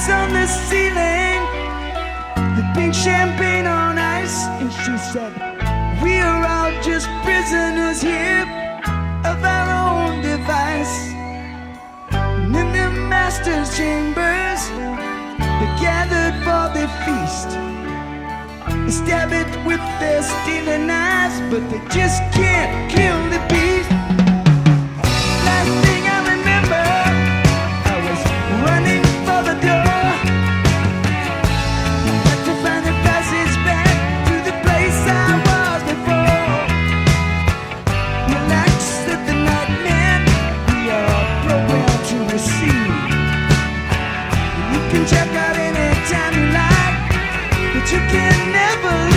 lights on the ceiling, the pink champagne on ice. And she said, we are all just prisoners here of our own device. And in the master's chambers, they gathered for their feast. They stab it with their stealing knives, but they just can't kill the beast. Last thing I remember, I was running for the door. Had to find the passage back to the place I was before. Relax, said the nightman, we are programmed to receive. You can check out anytime you like, but you can never